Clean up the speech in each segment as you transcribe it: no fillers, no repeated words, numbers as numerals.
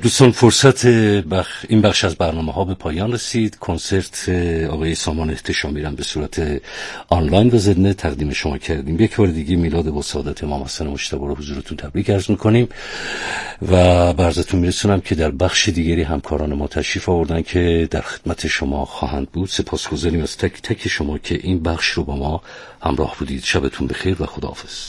دوستان فرصت این بخش از برنامه ها به پایان رسید. کنسرت آقای سامان احتشامی را به صورت آنلاین و ضمن تقدیم شما کردیم. یک بار دیگه میلاد با سعادت امام حسن مجتبی رو حضورتون تبریک عرض میکنیم و به عرضتون میرسونم که در بخش دیگری همکاران ما تشریف آوردن که در خدمت شما خواهند بود. سپاسگزاریم از تک تک شما که این بخش رو با ما همراه بودید. شبتون بخیر و خداحافظ.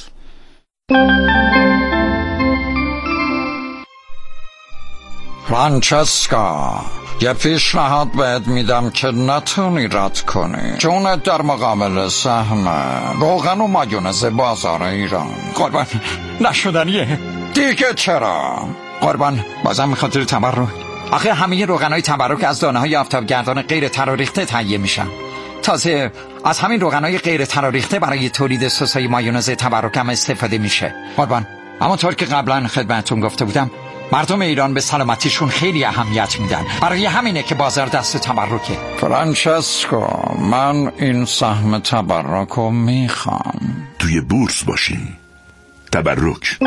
فرانچسکا، یه پیشنهاد بهت میدم که نتونی رد کنی. جونت در مقابل سهم روغن و مایونز بازار ایران. قربان نشدنیه دیگه. چرا؟ قربان بازم به خاطر تبرک. آخه همه روغنای تبرک از دانه‌های آفتابگردان غیر تراریخته تهیه میشن. تازه از همین روغنای غیر تراریخته برای تولید سس‌های مایونز تبرک هم استفاده میشه. قربان همونطور که قبلا خدمتتون گفته بودم، مردم ایران به سلامتیشون خیلی اهمیت میدن. برای همینه که بازار دست تبرکه. فرانچسکو، من این سهم تبرکو میخوام. توی بورس باشین. تبرک.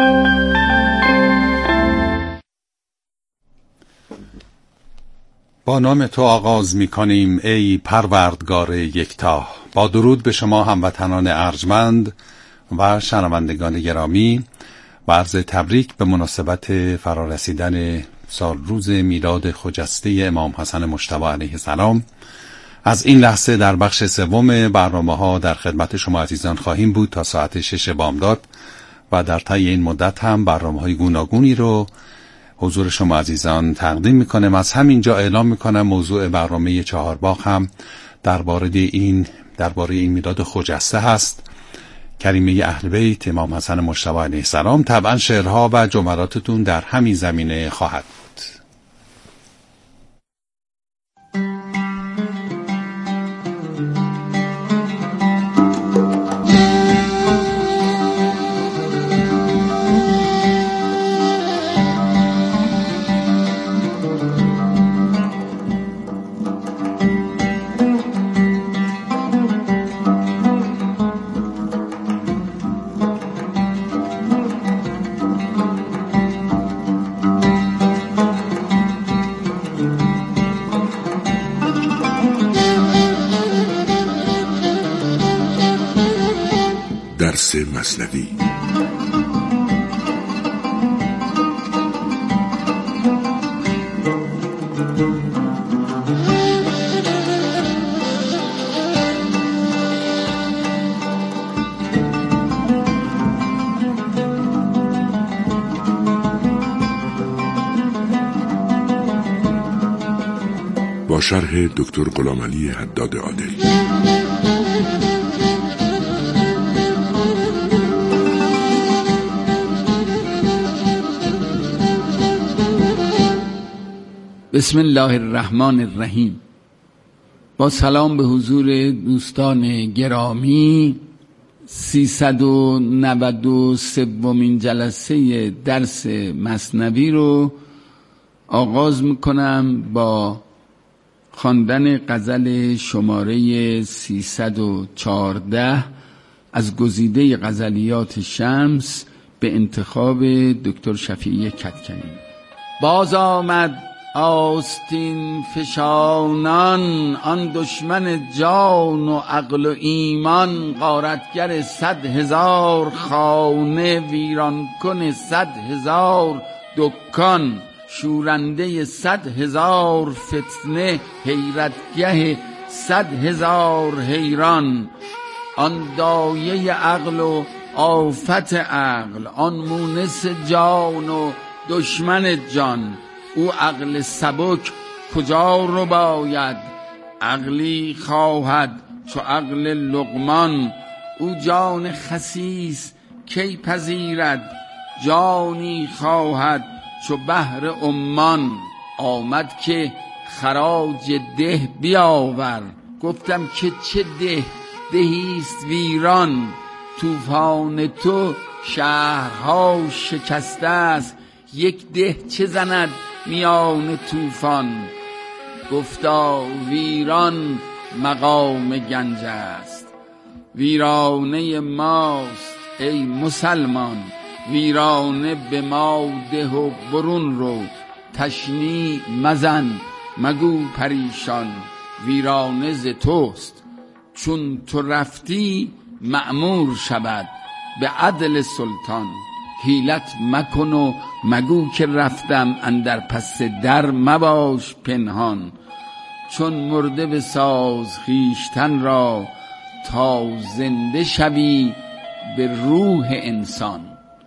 با نام تو آغاز میکنیم ای پروردگار یکتا. با درود به شما هموطنان ارجمند و شنوندگان گرامی و عرض تبریک به مناسبت فرارسیدن سال روز میلاد خجسته امام حسن مجتبی علیه السلام. از این لحظه در بخش سوم برنامه‌ها در خدمت شما عزیزان خواهیم بود تا ساعت 6 بامداد و در طی این مدت هم برنامه‌های گوناگونی رو حضور شما عزیزان تقدیم می‌کنم. از همینجا اعلام می‌کنم موضوع برنامه چهارباغ هم درباره این میلاد خجسته هست. کریمه اهل بیت امام حسن مجتبی علیه السلام. طبعا شعرها و جملاتتون در همین زمینه خواهد بود. درس مثنوی. با شرح دکتر غلامعلی حداد عادل. بسم الله الرحمن الرحیم. با سلام به حضور دوستان گرامی، 393مین جلسه درس مثنوی رو آغاز میکنم با خواندن غزل شماره 314 از گزیده غزلیات شمس به انتخاب دکتر شفیعی کدکنی. باز آمد آستین فشانان، آن دشمن جان و عقل و ایمان، غارتگر 100,000 خانه، ویران کن 100,000 دکان، شورنده 100,000 فتنه، حیرتگه 100,000 حیران. آن دایه عقل و آفت عقل، آن مونس جان و دشمن جان. او عقل سبک کجا رو باید، عقلی خواهد چو عقل لقمان. او جان خسیس کی پذیرد، جانی خواهد چو بحر عمان. آمد که خراج ده بیاور، گفتم که چه دهیست ویران. طوفان تو شهرها شکسته است، یک ده چه زند میان طوفان. گفتا ویران مقام گنج است، ویرانه ماست ای مسلمان. ویرانه به ما ده و برون رو، تشنیع مزن مگو پریشان، ویرانه ز توست. چون تو رفتی مأمور شود به عدل سلطان، حیلت مکن و مگو که رفتم، اندر پس در مباش پنهان. چون مرده بساز خویشتن را، تا زنده شوی به روح انسان.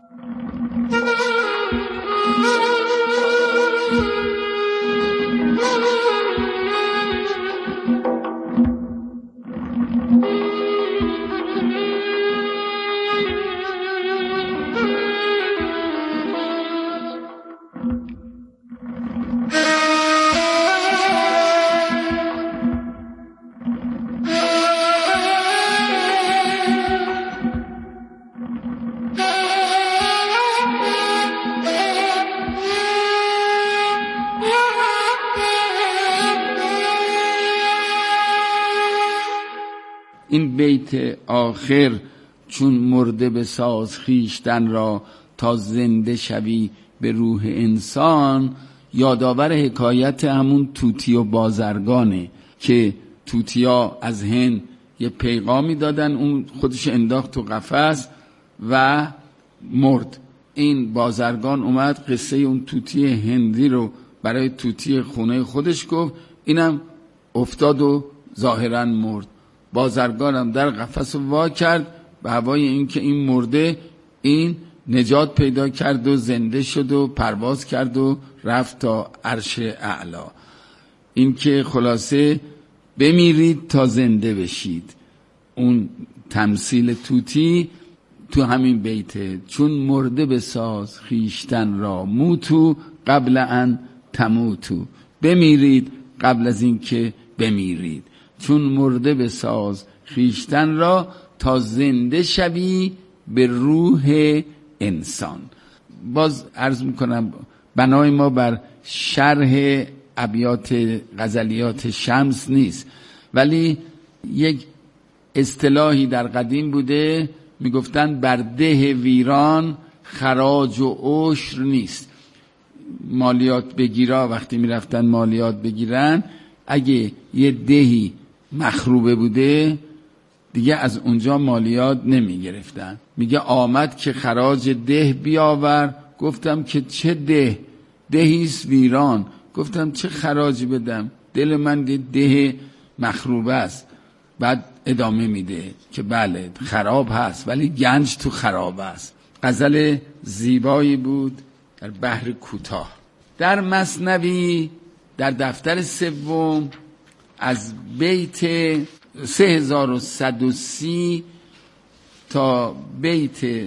این بیت آخر، چون مرده بساز خویشتن را، تا زنده شوی به روح انسان، یادآور حکایت همون طوطی و بازرگانه که طوطیا از هند یه پیغامی دادن، اون خودش انداخت تو قفس و مرد. این بازرگان اومد قصه اون طوطی هندی رو برای طوطی خونه خودش گفت، اینم افتاد و ظاهرا مرد. بازرگانم در قفس وا کرد، به هوای این که این مرده، این نجات پیدا کرد و زنده شد و پرواز کرد و رفت تا عرش اعلا. این که خلاصه بمیرید تا زنده بشید. اون تمثیل طوطی تو همین بیته، چون مرده بساز خویشتن را، موتو قبل ان تموتو، بمیرید قبل از این که بمیرید. چون مرده بساز خویشتن را، تا زنده شوی به روح انسان. باز عرض میکنم بنای ما بر شرح ابیات غزلیات شمس نیست، ولی یک اصطلاحی در قدیم بوده، میگفتن بر ده ویران خراج و عشر نیست. مالیات بگیرا وقتی میرفتن مالیات بگیرن، اگه یه دهی مخروبه بوده دیگه از اونجا مالیات نمی گرفتن. میگه آمد که خراج ده بیاور، گفتم که چه دهیست ویران، گفتم چه خراجی بدم، دل من ده مخروبه است. بعد ادامه میده که بله خراب هست ولی گنج تو خراب است. غزل زیبایی بود در بحر کوتاه. در مثنوی در دفتر سوم از بیت 3130 تا بیت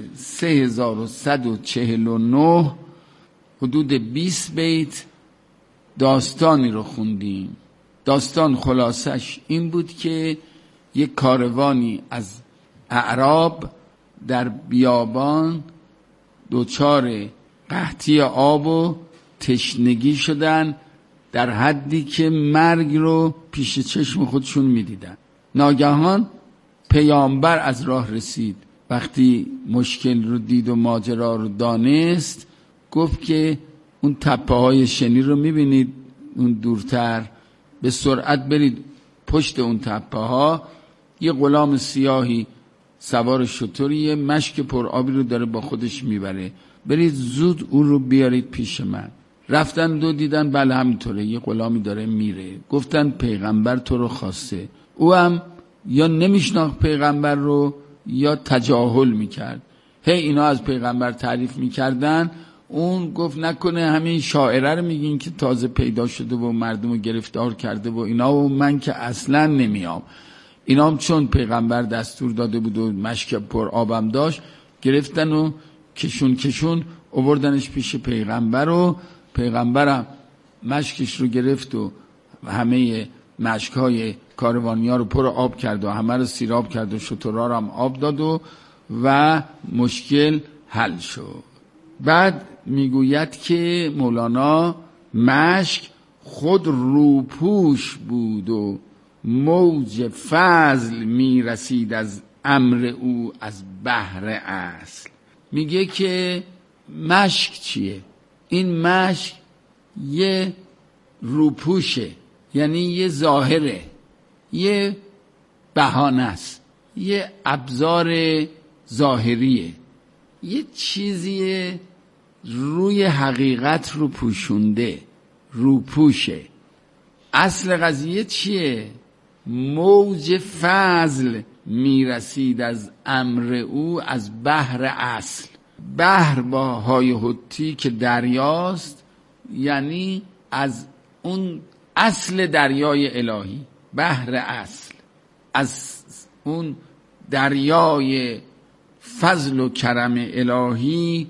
3149 حدود 20 بیت داستانی رو خوندیم. داستان خلاصش این بود که یک کاروانی از اعراب در بیابان دوچار قحطی آب و تشنگی شدن، در حدی که مرگ رو پیش چشم خودشون میدیدن. ناگهان پیامبر از راه رسید. وقتی مشکل رو دید و ماجرا رو دانست، گفت که اون تپه های شنی رو میبینید اون دورتر، به سرعت برید پشت اون تپه ها، یه غلام سیاهی سوار شتریه، مشک پر آبی رو داره با خودش میبره، برید زود اون رو بیارید پیش من. رفتن دو دیدن بله همینطوره، یه غلامی داره میره. گفتن پیغمبر تو رو خواسته. او هم یا نمیشناخت پیغمبر رو یا تجاهل میکرد. اینا از پیغمبر تعریف میکردن، اون گفت نکنه همین شاعره رو میگین که تازه پیدا شده و مردم رو گرفتار کرده و اینا، و من که اصلا نمیام. اینا هم چون پیغمبر دستور داده بود و مشک پر آبم داشت، گرفتن و کشون آوردنش پیش پیغمبر و پیغمبرم مشکش رو گرفت و همه مشکهای کاروانیا رو پر آب کرد و همه رو سیراب کرد و شترها رو هم آب داد و مشکل حل شد. بعد میگوید که مولانا مشک خود روپوش بود و موج فضل میرسید از امر او از بحر اصل. میگه که مشک چیه؟ این مشک یه روپوشه، یعنی یه ظاهره، یه بهانه است، یه ابزار ظاهریه، یه چیزیه روی حقیقت رو پوشونده، روپوشه. اصل قضیه چیه؟ موج فضل میرسید از امر او از بحر اصل. بحر با های حتی که دریاست، یعنی از اون اصل دریای الهی، بحر اصل، از اون دریای فضل و کرم الهی،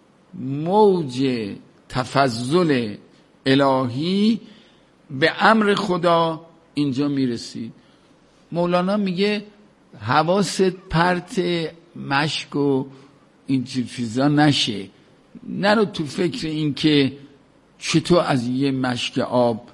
موج تفضل الهی به امر خدا اینجا میرسید. مولانا میگه حواست پرت مشک و این چیزا نشه، نرو تو فکر این که چطور از یه مشک آب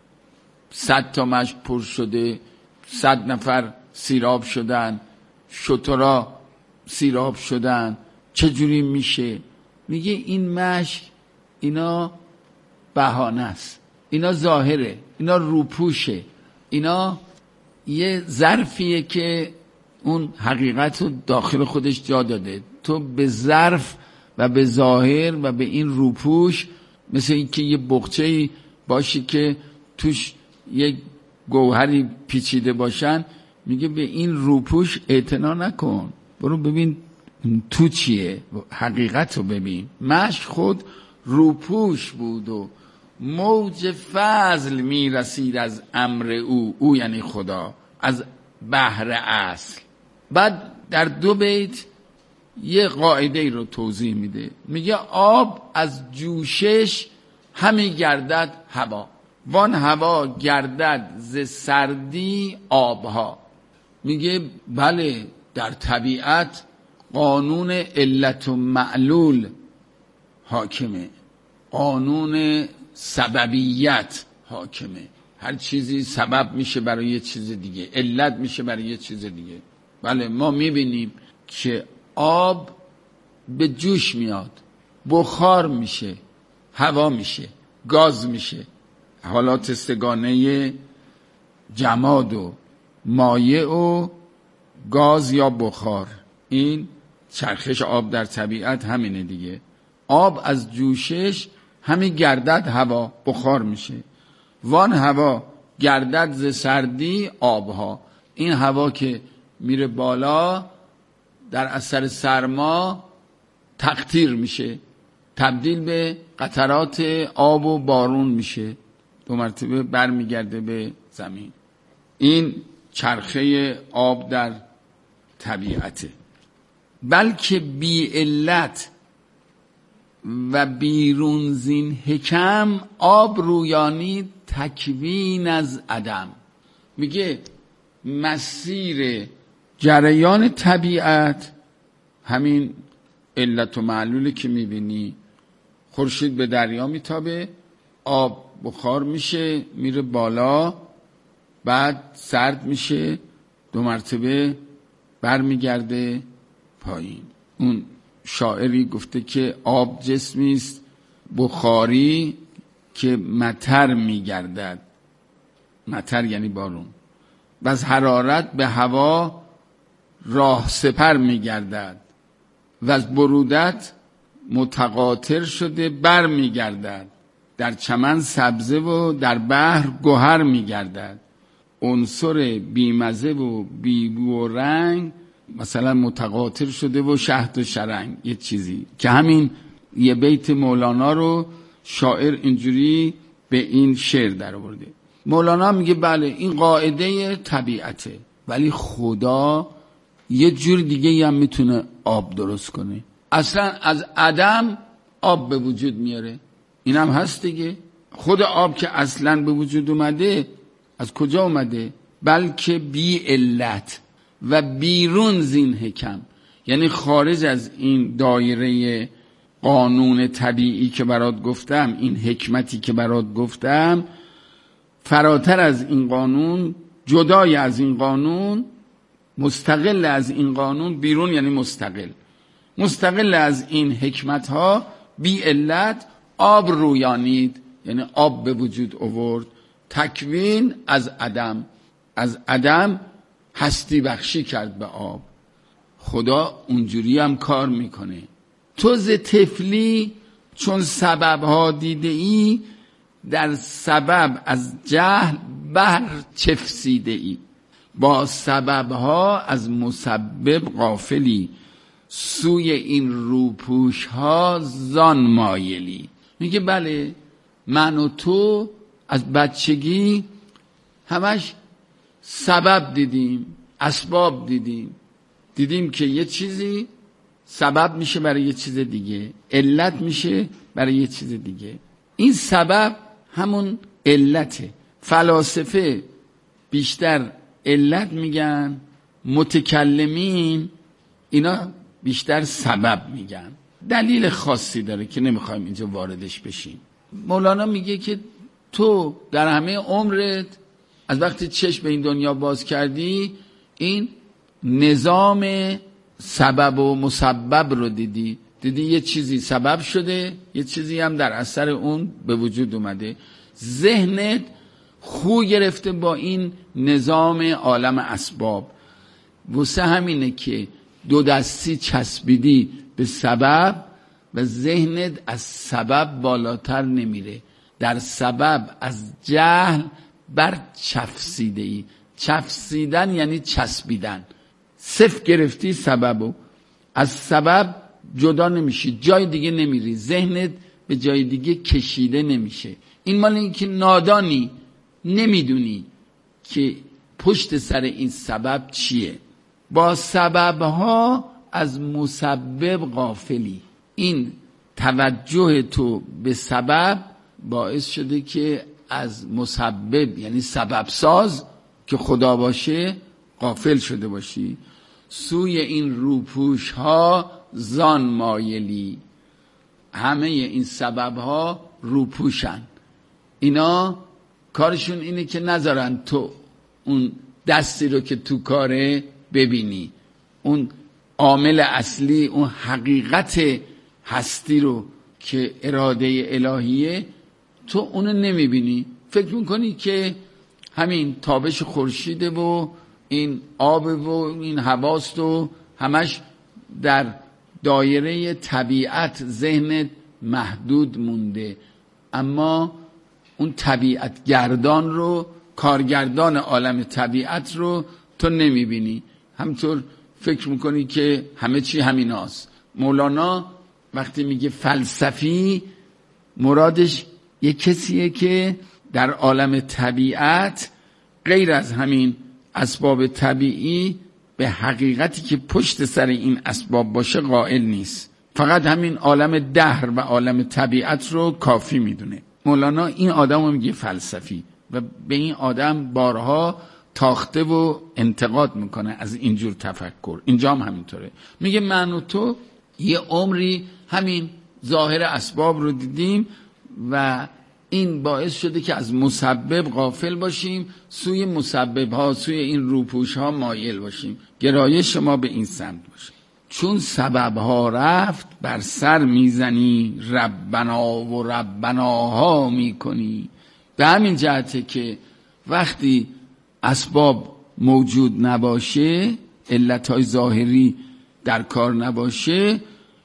100 تا مشک پر شده، 100 نفر سیراب شدن، شترا سیراب شدن، چجوری میشه؟ میگه این مشک اینا بهانه است، اینا ظاهره، اینا روپوشه، اینا یه ظرفیه که اون حقیقت رو داخل خودش جا داده. تو به ظرف و به ظاهر و به این روپوش، مثل این که یه بغچه‌ای باشی که توش یه گوهری پیچیده باشن، میگه به این روپوش اعتنا نکن، برو ببین تو چیه، حقیقت رو ببین. مشک خود روپوش بود و موج فضل میرسید از امر او یعنی خدا، از بحر اصل. بعد در 2 بیت یه قاعده رو توضیح میده، میگه آب از جوشش همی گردد هوا، وان هوا گردد ز سردی آبها. میگه بله، در طبیعت قانون علت و معلول حاکمه، قانون سببیت حاکمه، هر چیزی سبب میشه برای یه چیز دیگه، علت میشه برای یه چیز دیگه. بله، ما میبینیم که آب به جوش میاد، بخار میشه، هوا میشه، گاز میشه، حالات سگانه جماد و مایع و گاز یا بخار. این چرخش آب در طبیعت همینه دیگه. آب از جوشش همی گردد هوا، بخار میشه، وان هوا گردد ز سردی آبها. این هوا که میره بالا در اثر سرما تقطیر میشه، تبدیل به قطرات آب و بارون میشه، 2 مرتبه برمیگرده به زمین. این چرخه آب در طبیعته. بلکه بی علت و بیرون زین حکم، آب رویانی تکوین از عدم. میگه مسیر جریان طبیعت همین علت و معلولی که میبینی. خورشید به دریا میتابه، آب بخار میشه، میره بالا، بعد سرد میشه، 2 مرتبه برمیگرده پایین. اون شاعری گفته که آب جسمی است بخاری که مطر میگردد، مطر یعنی بارون، و از حرارت به هوا راه سپر میگردد و از برودت متقاطر شده بر میگردد، در چمن سبزه و در بحر گوهر میگردد، عنصر بیمزه و بیبو و رنگ مثلا متقاطر شده و شهد و شرنگ، یه چیزی که همین یه بیت مولانا رو شاعر اینجوری به این شعر در آورده. مولانا میگه بله این قاعده طبیعته، ولی خدا یه جور دیگه هم میتونه آب درست کنه، اصلا از عدم آب به وجود میاره. این هم هست دیگه، خود آب که اصلا به وجود اومده از کجا اومده؟ بلکه بی علت و بیرون زین حکم، یعنی خارج از این دایره قانون طبیعی که برات گفتم، این حکمتی که برات گفتم، فراتر از این قانون، جدای از این قانون، مستقل از این قانون، بیرون یعنی مستقل از این حکمت ها، بی علت آب رویانید یعنی آب به وجود آورد. تکوین از عدم هستی بخشی کرد به آب. خدا اونجوری هم کار میکنه. تو ز طفلی چون سببها دیده ای، در سبب از جهل بهر چفسیده ای. با سببها از مسبب غافلی، سوی این روپوش ها زان مایلی. میگه بله، من و تو از بچگی همش سبب دیدیم، اسباب دیدیم که یه چیزی سبب میشه برای یه چیز دیگه، علت میشه برای یه چیز دیگه. این سبب همون علته. فلاسفه بیشتر علت میگن، متکلمین اینا بیشتر سبب میگن. دلیل خاصی داره که نمیخوایم اینجا واردش بشیم. مولانا میگه که تو در همه عمرت از وقتی چشم به این دنیا باز کردی، این نظام سبب و مسبب رو دیدی یه چیزی سبب شده، یه چیزی هم در اثر اون به وجود اومده. ذهنت خو گرفته با این نظام عالم اسباب. واسه همینه که دو دستی چسبیدی به سبب و ذهنت از سبب بالاتر نمیره. در سبب از جهل بر چفسیده ای. چفسیدن یعنی چسبیدن. صفر گرفتی سببو، از سبب جدا نمیشی، جای دیگه نمیری، ذهنت به جای دیگه کشیده نمیشه. این مال این که نادانی، نمیدونی که پشت سر این سبب چیه. با سببها از مسبب غافلی. این توجه تو به سبب باعث شده که از مسبب یعنی سبب ساز که خدا باشه غافل شده باشی. سوی این روپوش ها زان مایلی. همه این سبب ها روپوشن. اینا کارشون اینه که نذارن تو اون دستی رو که تو کاره ببینی، اون عامل اصلی، اون حقیقت هستی رو که اراده الهیه، تو اونو نمیبینی. فکر میکنی که همین تابش خورشیده و این آب و این هواست و همش در دایره طبیعت ذهنت محدود مونده. اما اون طبیعت گردان رو، کارگردان عالم طبیعت رو تو نمیبینی. همطور فکر میکنی که همه چی همیناست. مولانا وقتی میگه فلسفی، مرادش یه کسیه که در عالم طبیعت غیر از همین اسباب طبیعی به حقیقتی که پشت سر این اسباب باشه قائل نیست. فقط همین عالم دهر و عالم طبیعت رو کافی میدونه. مولانا این آدم رو میگه فلسفی و به این آدم بارها تاخته و انتقاد میکنه از اینجور تفکر. اینجا هم همینطوره. میگه من و تو یه عمری همین ظاهر اسباب رو دیدیم و این باعث شده که از مسبب غافل باشیم، سوی مسبب ها، سوی این روپوش ها مایل باشیم. گرایش ما به این سمت باشه. چون سبب ها رفت بر سر میزنی، ربنا و ربناها میکنی. به همین جهته که وقتی اسباب موجود نباشه، علتهای ظاهری در کار نباشه،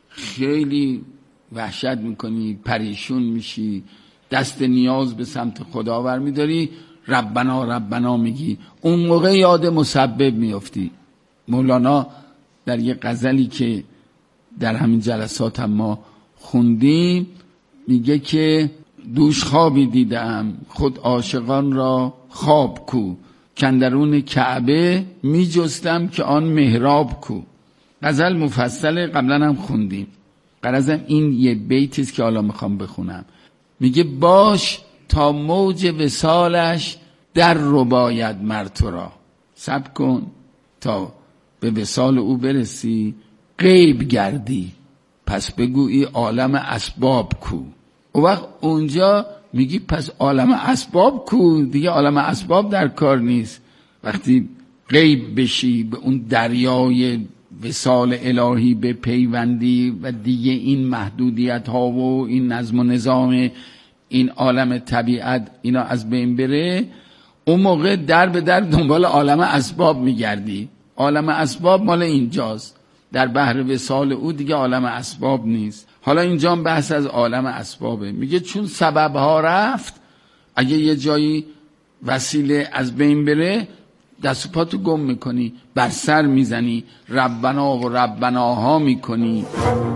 خیلی وحشت میکنی، پریشون میشی، دست نیاز به سمت خدا ور میداری، ربنا ربنا میگی. اون موقع یاد مسبب میافتی. مولانا در یه غزلی که در همین جلسات هم ما خوندیم میگه که دوش خوابی دیدم خود عاشقان را خواب کو، کندرون کعبه می جستم که آن محراب کو. غزل مفصل قبلا هم خوندیم. غرضم این یه بیتیست که حالا میخوام بخونم. میگه باش تا موج وصالش در رباید مر تو را. صبر کن تا به وصال او برسی، غیب گردی پس بگویی عالم اسباب کو. او وقت اونجا میگی پس عالم اسباب کو، دیگه عالم اسباب در کار نیست. وقتی غیب بشی، به اون دریای وصال الهی به پیوندی و دیگه این محدودیت ها و این نظم و نظام این عالم طبیعت اینا از بین بره، اون موقع در به در دنبال عالم اسباب میگردی. عالم اسباب مال اینجاست، در بحر وصال او دیگه عالم اسباب نیست. حالا اینجا بحث از عالم اسبابه. میگه چون سبب ها رفت، اگه یه جایی وسیله از بین بره دست و پاتو گم میکنی، بر سر میزنی، ربنا و ربناها میکنی.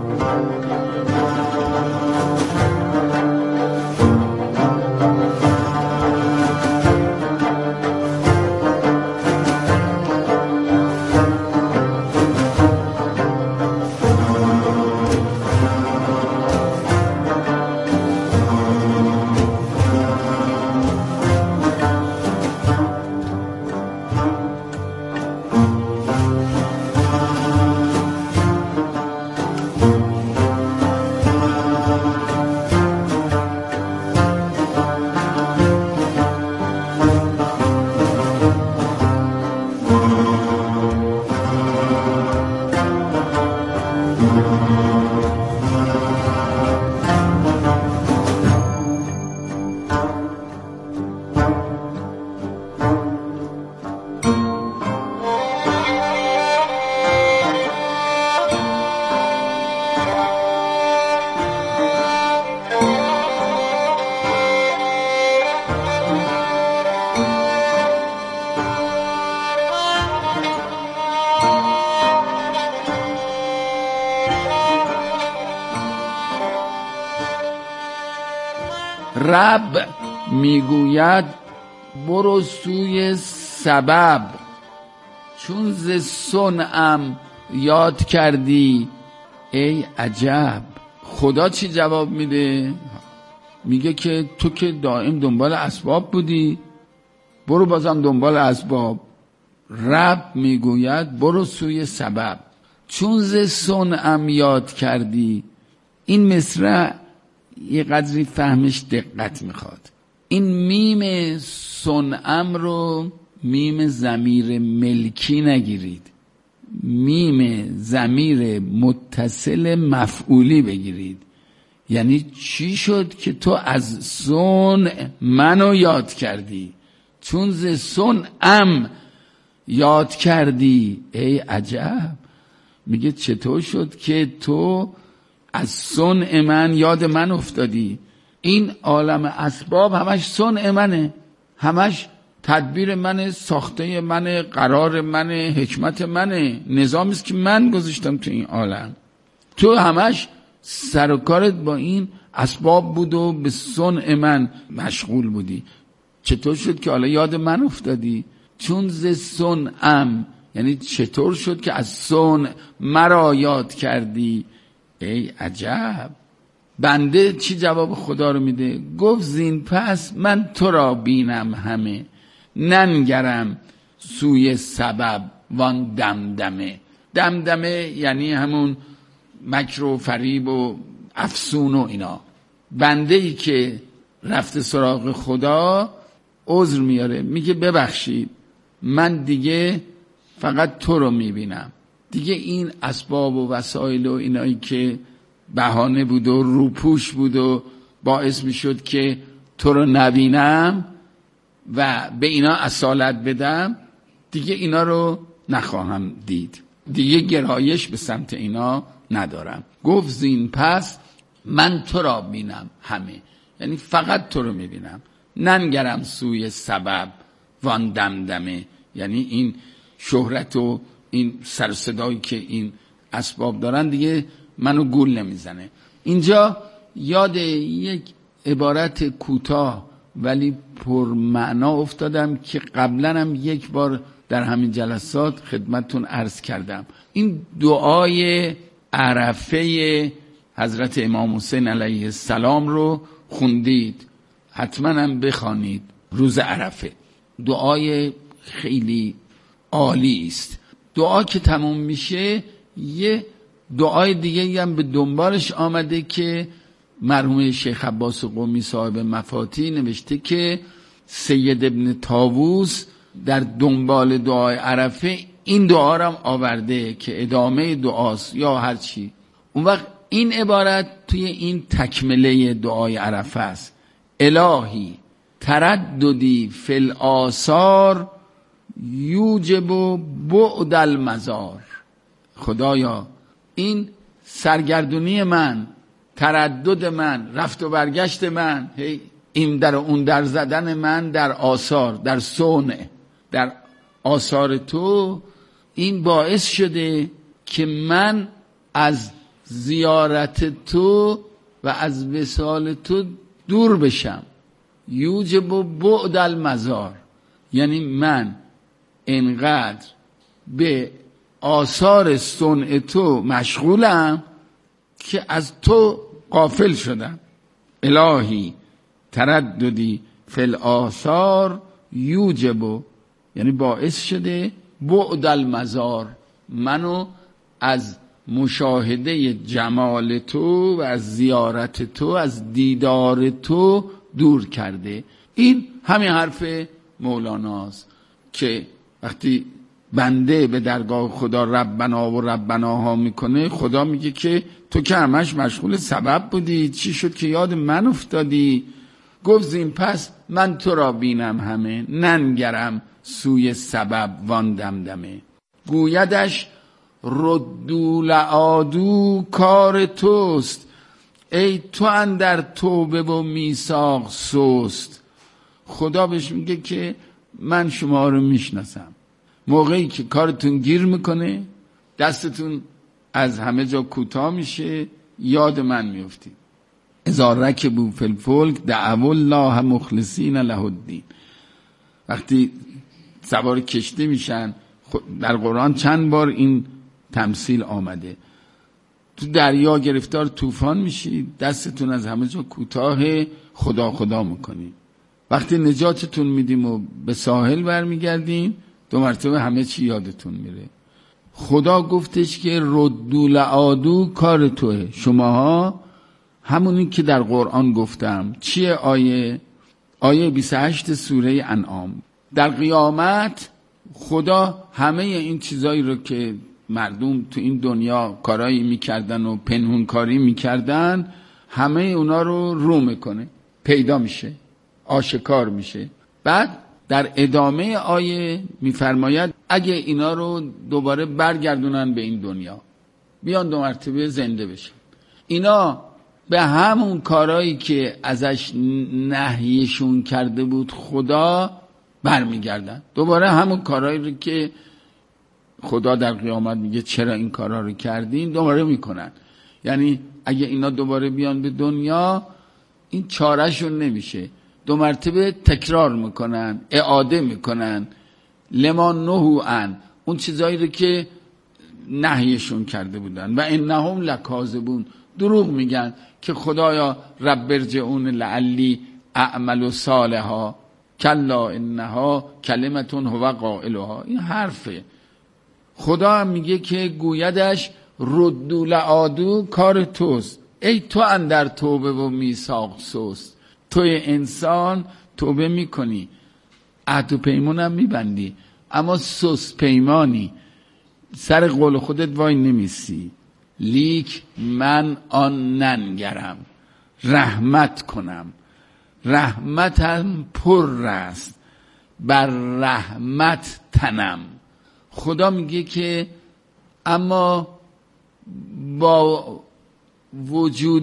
رب میگوید برو سوی سبب، چون ز صنعم یاد کردی ای عجب. خدا چی جواب میده؟ میگه که تو که دائم دنبال اسباب بودی، برو بازم دنبال اسباب. رب میگوید برو سوی سبب، چون ز صنعم یاد کردی. این مصرع یه قدری فهمش دقت میخواد. این میم صنعم رو میم ضمیر ملکی نگیرید، میم ضمیر متصل مفعولی بگیرید. یعنی چی شد که تو از صنع منو یاد کردی؟ چون ز صنعم یاد کردی ای عجب. میگه چطور شد که تو از صنع من یاد من افتادی؟ این عالم اسباب همش صنع منه، همش تدبیر منه، ساخته منه، قرار منه، حکمت منه، نظامی است که من گذاشتم تو این عالم. تو همش سر و کارت با این اسباب بود و به صنع من مشغول بودی. چطور شد که حالا یاد من افتادی؟ چون ز صنعم، یعنی چطور شد که از صنع مرا یاد کردی ای عجب. بنده چی جواب خدا رو میده؟ گفت زین پس من تو را بینم همه، ننگرم سوی سبب وان دمدمه. دمدمه یعنی همون مکر و فریب و افسون و اینا. بنده ای که رفته سراغ خدا عذر میاره، میگه ببخشید من دیگه فقط تو رو میبینم، دیگه این اسباب و وسایل و اینایی که بهانه بود و روپوش بود و باعث میشد که تو رو نبینم و به اینا اصالت بدم، دیگه اینا رو نخواهم دید، دیگه گرایش به سمت اینا ندارم. گفت زین پس من تو را بینم همه، یعنی فقط تو رو میبینم، ننگرم سوی سبب وان دمدمه، یعنی این شهرت و این سر صدایی که این اسباب دارن دیگه منو گول نمیزنه. اینجا یاد یک عبارت کوتاه ولی پرمعنا افتادم که قبلا هم یک بار در همین جلسات خدمتتون عرض کردم. این دعای عرفه حضرت امام حسین علیه السلام رو خوندید، حتما هم بخوانید روز عرفه. دعای خیلی عالی است. دعا که تموم میشه یه دعای دیگه هم به دنبالش آمده که مرحوم شیخ عباس قمی صاحب مفاتیح نوشته که سید ابن طاووس در دنبال دعای عرفه این دعا رو هم آورده که ادامه دعاست یا هر چی. اون وقت این عبارت توی این تکمله دعای عرفه است. الهی ترددی فی الآثار یوجب بعد المزار. خدایا این سرگردونی من، تردد من، رفت و برگشت من، این در اون در زدن من در آثار، در صنع، در آثار تو، این باعث شده که من از زیارت تو و از وصال تو دور بشم. یوجب بعد المزار، یعنی من انقدر به آثار صنع تو مشغولم که از تو غافل شدم. الهی ترددی فی الآثار یوجب، یعنی باعث شده بعد المزار، منو از مشاهده جمال تو و از زیارت تو، از دیدار تو دور کرده. این همین حرف مولاناست که وقتی بنده به درگاه خدا ربنا و ربناها میکنه، خدا میگه که تو که همش مشغول سبب بودی، چی شد که یاد من افتادی؟ گفت زین پس من تو را بینم همه، ننگرم سوی سبب وان دمدمه. گویدش ردو لعادو کار توست، ای تو اندر توبه و میثاق سست. خدا بهش میگه که من شما رو میشناسم. موقعی که کارتون گیر میکنه، دستتون از همه جا کوتاه میشه، یاد من میفتید. اذا رکبوا فی الفلک دعوا الله مخلصین له الدین. وقتی سوار کشتی میشن، در قرآن چند بار این تمثیل آمده، تو دریا گرفتار طوفان میشید، دستتون از همه جا کوتاه، خدا خدا میکنید. وقتی نجاتتون میدیم و به ساحل برمیگردین، 2 مرتبه همه چی یادتون میره. خدا گفتش که ردو لعادو کار توه، شماها همونی که در قرآن گفتم. چیه آیه 28 سوره انعام. در قیامت خدا همه این چیزایی رو که مردم تو این دنیا کارایی میکردن و پنهون کاری میکردن، همه اونا رو میکنه، پیدا میشه، آشکار میشه. بعد در ادامه آیه میفرماید اگه اینا رو دوباره برگردونن به این دنیا، بیان 2 مرتبه زنده بشن، اینا به همون کارایی که ازش نهیشون کرده بود خدا برمیگردن، دوباره همون کارایی رو که خدا در قیامت میگه چرا این کارا رو کردین، دوباره میکنن. یعنی اگه اینا دوباره بیان به دنیا، این چارهشون نمیشه، 2 مرتبه تکرار میکنن، اعاده میکنن لما نهوا عن، اون چیزایی رو که نهیشون کرده بودن. و انهم لکاذبون، دروغ میگن که خدایا رب ارجعون لعلی اعمل صالحا کلا انها کلمتون هو قائلها. این حرفه. خدا هم میگه که گویدش ردو لعادو کار توست، ای تو اندر توبه و میثاق سست. توی انسان توبه میکنی، عهد و پیمان هم میبندی، اما سست پیمانی، سر قول خودت وای نمیسی. لیک من آن ننگرم، رحمت کنم، رحمتم پر است، بر رحمت تنم. خدا میگه که اما با وجود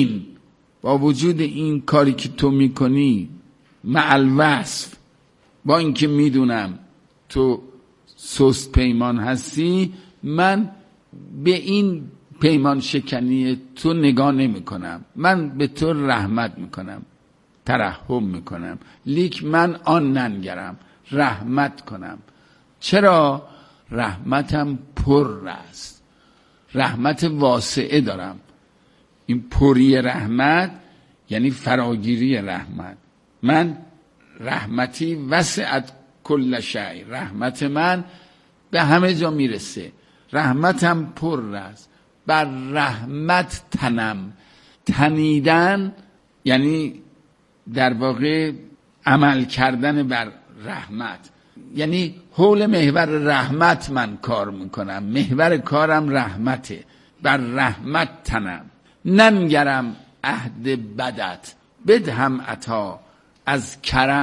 این کاری که تو میکنی، مع الوصف، با اینکه میدونم تو سست پیمان هستی، من به این پیمان شکنی تو نگاه نمی کنم، من به تو رحمت میکنم، ترحم میکنم. لیک من آن ننگرم، رحمت کنم. چرا؟ رحمتم پر است، رحمت واسعه دارم. این پری رحمت یعنی فراگیری رحمت. من رحمتی وسعت کل شیء، رحمت من به همه جا میرسه، رحمتم پر است، بر رحمت تنم. تنیدن یعنی در واقع عمل کردن بر رحمت، یعنی حول محور رحمت من کار میکنم، محور کارم رحمته، بر رحمت تنم. ننگرم عهد بدت، بدهم عطا از کرم